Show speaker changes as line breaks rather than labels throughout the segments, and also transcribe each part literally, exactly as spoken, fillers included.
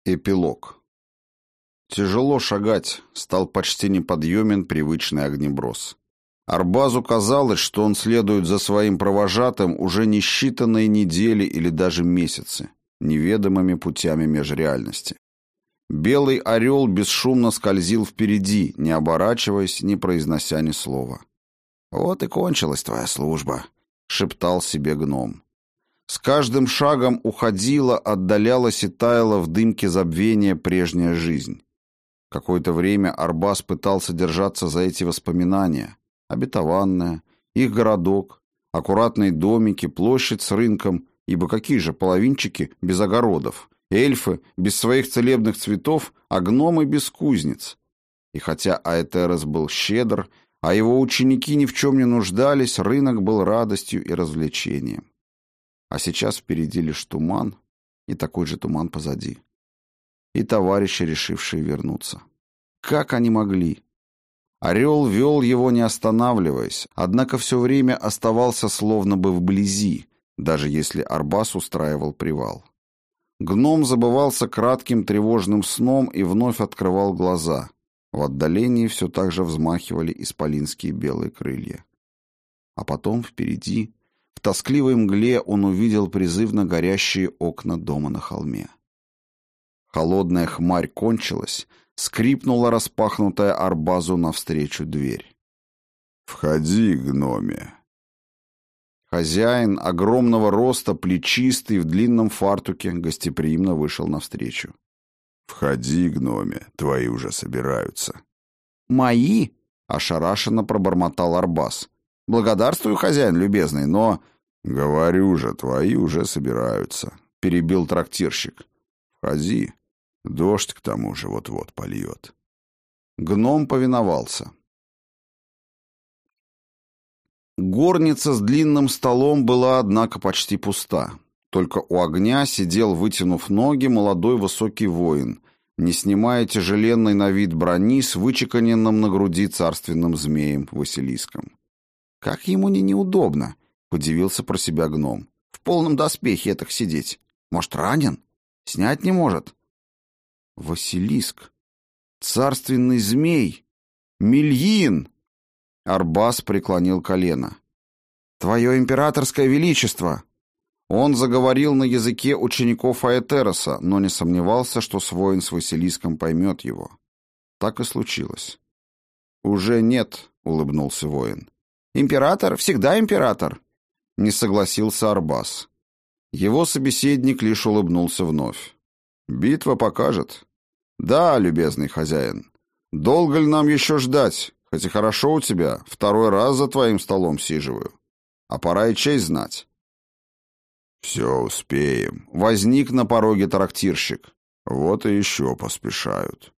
Эпилог. Тяжело шагать, стал почти неподъемен привычный огнеброс. Арбазу казалось, что он следует за своим провожатым уже не считанные недели или даже месяцы, неведомыми путями межреальности. Белый орел бесшумно скользил впереди, не оборачиваясь, не произнося ни слова. «Вот и кончилась твоя служба», — шептал себе гном. С каждым шагом уходила, отдалялась и таяла в дымке забвения прежняя жизнь. Какое-то время Арбаз пытался держаться за эти воспоминания. Обетованная, их городок, аккуратные домики, площадь с рынком, ибо какие же половинчики без огородов, эльфы без своих целебных цветов, а гномы без кузнец. И хотя Аэтерос был щедр, а его ученики ни в чем не нуждались, рынок был радостью и развлечением. А сейчас впереди лишь туман, и такой же туман позади. И товарищи, решившие вернуться. Как они могли? Орел вел его, не останавливаясь, однако все время оставался словно бы вблизи, даже если Арбаз устраивал привал. Гном забывался кратким тревожным сном и вновь открывал глаза. В отдалении все так же взмахивали исполинские белые крылья. А потом впереди... В тоскливой мгле он увидел призывно горящие окна дома на холме. Холодная хмарь кончилась, скрипнула распахнутая Арбазу навстречу дверь. «Входи, гноме!» Хозяин, огромного роста, плечистый, в длинном фартуке, гостеприимно вышел навстречу. «Входи, гноме, твои уже собираются». «Мои?» — ошарашенно пробормотал Арбаз. «Благодарствую, хозяин любезный, но...» «Говорю же, твои уже собираются», — перебил трактирщик. «Входи, дождь к тому же вот-вот польет». Гном повиновался. Горница с длинным столом была, однако, почти пуста. Только у огня сидел, вытянув ноги, молодой высокий воин, не снимая тяжеленной на вид брони с вычеканенным на груди царственным змеем Василиском. «Как ему не неудобно?» — удивился про себя гном. «В полном доспехе этак сидеть. Может, ранен? Снять не может?» «Василиск! Царственный змей! Мельин!» Арбаз преклонил колено. «Твое императорское величество!» Он заговорил на языке учеников Аэтероса, но не сомневался, что воин с Василиском поймет его. Так и случилось. «Уже нет», — улыбнулся воин. «Император всегда император», — не согласился Арбаз. Его собеседник лишь улыбнулся вновь. «Битва покажет». «Да, любезный хозяин. Долго ли нам еще ждать? Хоть и хорошо у тебя, второй раз за твоим столом сиживаю. А пора и честь знать». «Все успеем», — возник на пороге трактирщик. «Вот и еще поспешают».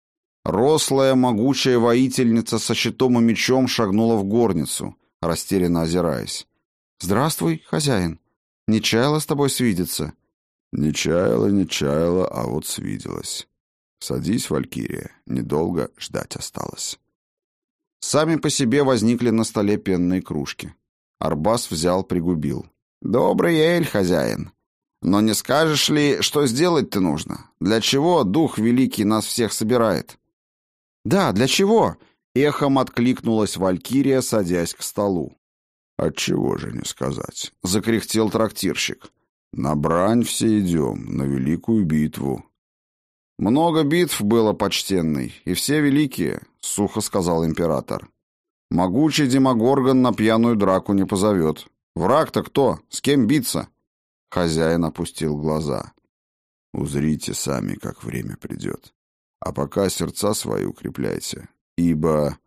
Рослая, могучая воительница со щитом и мечом шагнула в горницу, растерянно озираясь. «Здравствуй, хозяин. Не чаяла с тобой свидеться?» «Не чаяла, не чаяла, а вот свиделась. Садись, Валькирия, недолго ждать осталось». Сами по себе возникли на столе пенные кружки. Арбаз взял, пригубил. «Добрый эль, хозяин. Но не скажешь ли, что сделать-то нужно? Для чего дух великий нас всех собирает?» «Да, для чего?» — эхом откликнулась Валькирия, садясь к столу. «Отчего же не сказать?» — закряхтел трактирщик. «На брань все идем, на великую битву». «Много битв было, почтенный, и все великие», — сухо сказал император. «Могучий Демогоргон на пьяную драку не позовет. Враг-то кто? С кем биться?» Хозяин опустил глаза. «Узрите сами, как время придет. А пока сердца свои укрепляйте, ибо...»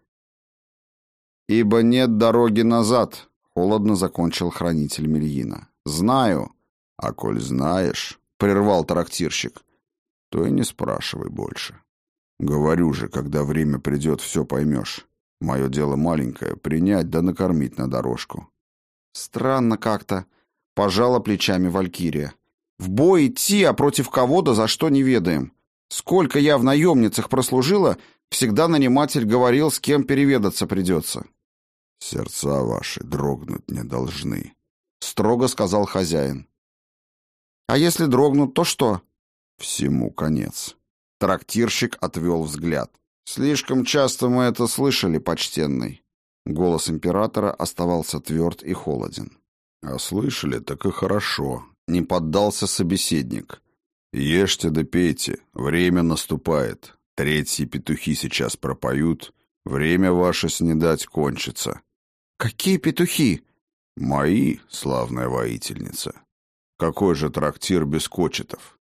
«Ибо нет дороги назад», — холодно закончил хранитель Мельина. «Знаю». «А коль знаешь», — прервал трактирщик, — «то и не спрашивай больше. Говорю же, когда время придет, все поймешь. Мое дело маленькое — принять да накормить на дорожку». «Странно как-то», — пожала плечами Валькирия. «В бой идти, а против кого да за что не ведаем. Сколько я в наемницах прослужила, всегда наниматель говорил, с кем переведаться придется». «Сердца ваши дрогнуть не должны», — строго сказал хозяин. «А если дрогнут, то что?» Всему конец. Трактирщик отвел взгляд. Слишком часто мы это слышали, почтенный. Голос императора оставался тверд и холоден. А слышали, так и хорошо. Не поддался собеседник. Ешьте да пейте, время наступает. Третьи петухи сейчас пропоют, время ваше снедать кончится. Какие петухи? Мои, славная воительница. Какой же трактир без кочетов?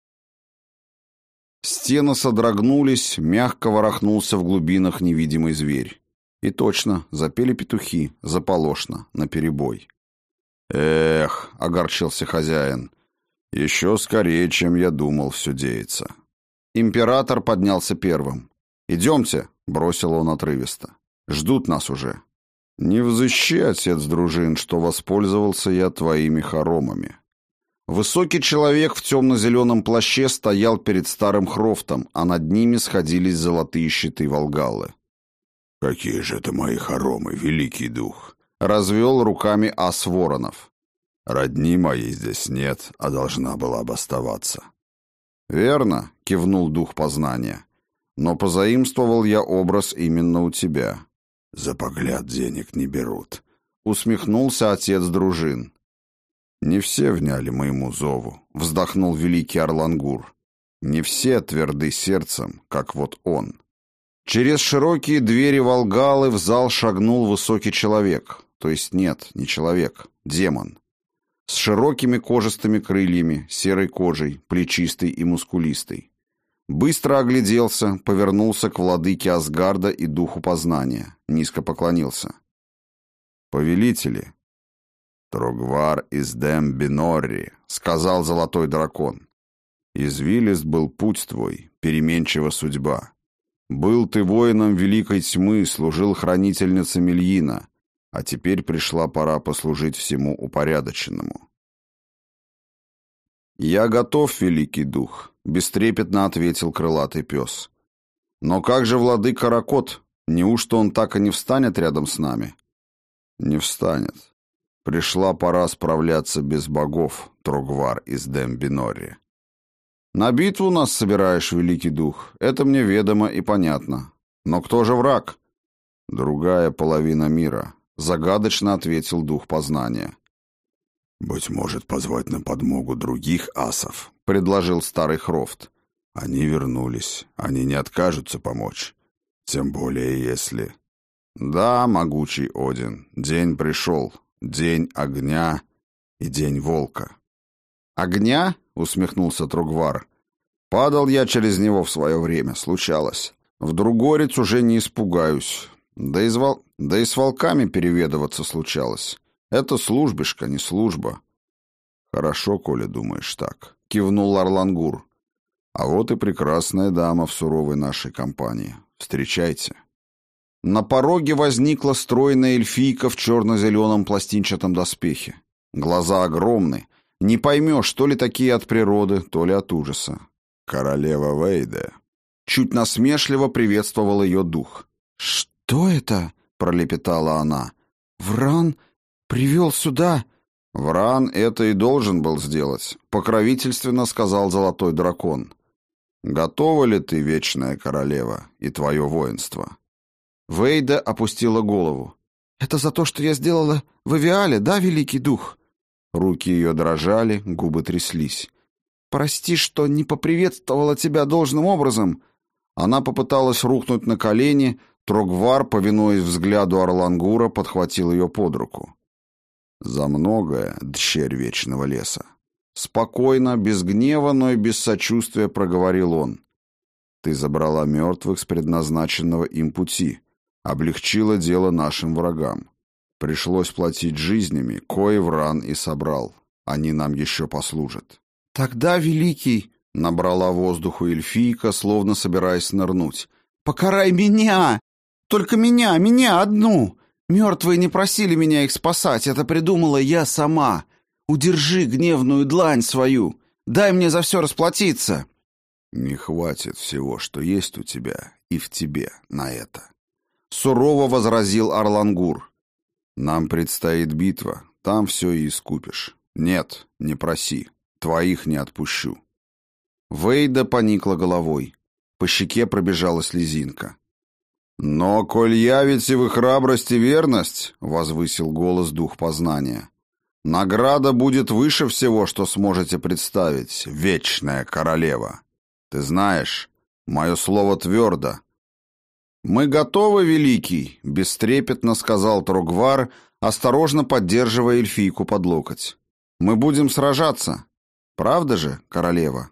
Стены содрогнулись, мягко ворохнулся в глубинах невидимый зверь. И точно, запели петухи, заполошно, наперебой. «Эх», — огорчился хозяин, — «еще скорее, чем я думал, все деется». Император поднялся первым. «Идемте», — бросил он отрывисто. «Ждут нас уже». «Не взыщи, отец дружин, что воспользовался я твоими хоромами». Высокий человек в темно-зеленом плаще стоял перед старым хрофтом, а над ними сходились золотые щиты Волгаллы. «Какие же это мои хоромы, великий дух!» — развел руками ас Воронов. «Родни моей здесь нет, а должна была бы оставаться». «Верно», — кивнул дух познания, — «но позаимствовал я образ именно у тебя». «За погляд денег не берут», — усмехнулся отец дружин. «Не все вняли моему зову», — вздохнул великий Орлангур. «Не все тверды сердцем, как вот он». Через широкие двери Волгалы в зал шагнул высокий человек, то есть нет, не человек, демон. С широкими кожистыми крыльями, серой кожей, плечистой и мускулистой. Быстро огляделся, повернулся к владыке Асгарда и духу познания, низко поклонился. «Повелители!» «Трогвар из Дем Бинорри», — сказал золотой дракон. «Извилист был путь твой, переменчива судьба. Был ты воином великой тьмы, служил хранительнице Мельина, а теперь пришла пора послужить всему упорядоченному». «Я готов, великий дух», — бестрепетно ответил крылатый пес. «Но как же владыка Ракот? Неужто он так и не встанет рядом с нами?» «Не встанет. Пришла пора справляться без богов, Трогвар из Дем-Бинорри». «На битву нас собираешь, великий дух, это мне ведомо и понятно. Но кто же враг?» «Другая половина мира», — загадочно ответил дух познания. «Быть может, позвать на подмогу других асов», — предложил старый Хрофт. «Они вернулись, они не откажутся помочь. Тем более, если...» «Да, могучий Один, день пришел, день огня и день волка». «Огня?» — усмехнулся Трогвар. «Падал я через него в свое время, случалось. В Другорец уже не испугаюсь. Да и, с вол... да и с волками переведываться случалось. Это службишка, не служба». «Хорошо, коли думаешь так», — кивнул Орлангур. «А вот и прекрасная дама в суровой нашей компании. Встречайте». На пороге возникла стройная эльфийка в черно-зеленом пластинчатом доспехе. Глаза огромны. Не поймешь, то ли такие от природы, то ли от ужаса. «Королева Вейде». Чуть насмешливо приветствовал ее дух. «Что это?» — пролепетала она. «Вран привел сюда...» «Вран это и должен был сделать», — покровительственно сказал золотой дракон. «Готова ли ты, вечная королева, и твое воинство?» Вейда опустила голову. «Это за то, что я сделала в Эвиале, да, великий дух?» Руки ее дрожали, губы тряслись. «Прости, что не поприветствовала тебя должным образом». Она попыталась рухнуть на колени, Трогвар, повинуясь взгляду Орлангура, подхватил ее под руку. «За многое, дщерь вечного леса». Спокойно, без гнева, но и без сочувствия проговорил он. «Ты забрала мертвых с предназначенного им пути, облегчила дело нашим врагам. Пришлось платить жизнями, кое Вран и собрал. Они нам еще послужат». «Тогда, великий...» — набрала воздуху эльфийка, словно собираясь нырнуть. «Покарай меня! Только меня, меня одну! Мертвые не просили меня их спасать, это придумала я сама. Удержи гневную длань свою, дай мне за все расплатиться». «Не хватит всего, что есть у тебя и в тебе на это», — сурово возразил Орлангур. «Нам предстоит битва, там все и искупишь. Нет, не проси, твоих не отпущу». Вейда поникла головой. По щеке пробежала слезинка. «Но коль явите вы храбрость и верность, — возвысил голос дух познания, — награда будет выше всего, что сможете представить, вечная королева. Ты знаешь, мое слово твердо». «Мы готовы, великий!» — бестрепетно сказал Трогвар, осторожно поддерживая эльфийку под локоть. «Мы будем сражаться. Правда же, королева?»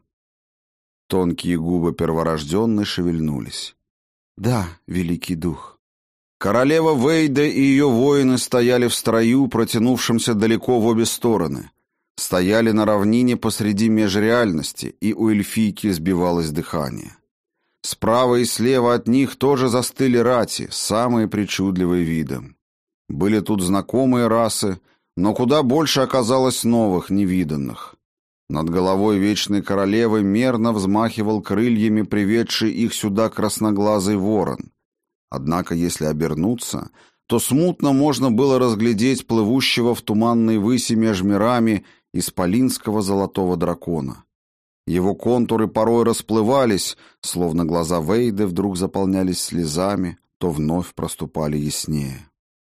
Тонкие губы перворожденной шевельнулись. «Да, великий дух». Королева Вейда и ее воины стояли в строю, протянувшемся далеко в обе стороны. Стояли на равнине посреди межреальности, и у эльфийки сбивалось дыхание. Справа и слева от них тоже застыли рати, самые причудливые видом. Были тут знакомые расы, но куда больше оказалось новых, невиданных. Над головой вечной королевы мерно взмахивал крыльями приведший их сюда красноглазый ворон. Однако, если обернуться, то смутно можно было разглядеть плывущего в туманной выси меж мирами исполинского золотого дракона. Его контуры порой расплывались, словно глаза Вейды вдруг заполнялись слезами, то вновь проступали яснее.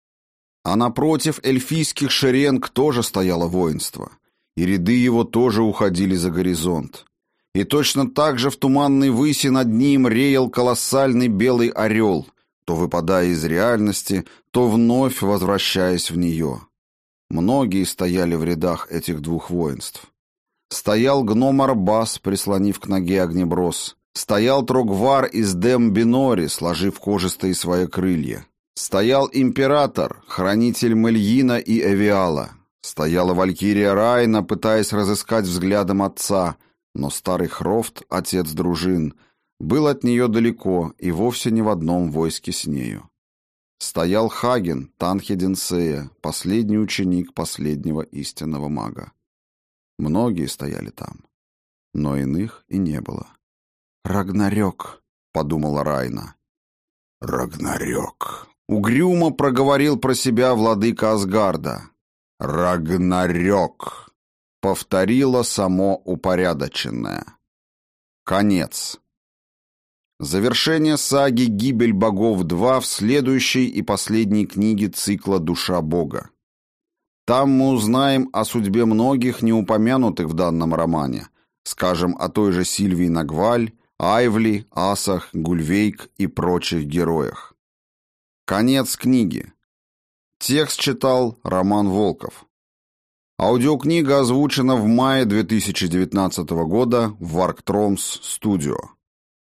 А напротив эльфийских шеренг тоже стояло воинство, и ряды его тоже уходили за горизонт. И точно так же в туманной выси над ним реял колоссальный белый орел, то выпадая из реальности, то вновь возвращаясь в нее. Многие стояли в рядах этих двух воинств. Стоял гном Арбас, прислонив к ноге огнеброс. Стоял Трогвар из Дем-Бинори, сложив кожистые свои крылья. Стоял император, хранитель Мельина и Эвиала. Стояла валькирия Райна, пытаясь разыскать взглядом отца, но старый Хрофт, отец дружин, был от нее далеко и вовсе не в одном войске с нею. Стоял Хаген, Танхеденсея, последний ученик последнего истинного мага. Многие стояли там, но иных и не было. «Рагнарёк», — подумала Райна. «Рагнарёк», — угрюмо проговорил про себя владыка Асгарда. «Рагнарёк», — повторило само упорядоченное. Конец. Завершение саги «Гибель богов два» в следующей и последней книге цикла «Душа Бога». Там мы узнаем о судьбе многих, не упомянутых в данном романе, скажем, о той же Сильвии Нагваль, Айвли, Асах, Гульвейк и прочих героях. Конец книги. Текст читал Роман Волков. Аудиокнига озвучена в мае две тысячи девятнадцатого года в Варктромс Студио.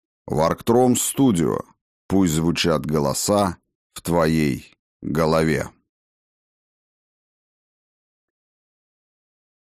Варктромс Студио. Пусть звучат голоса в твоей голове.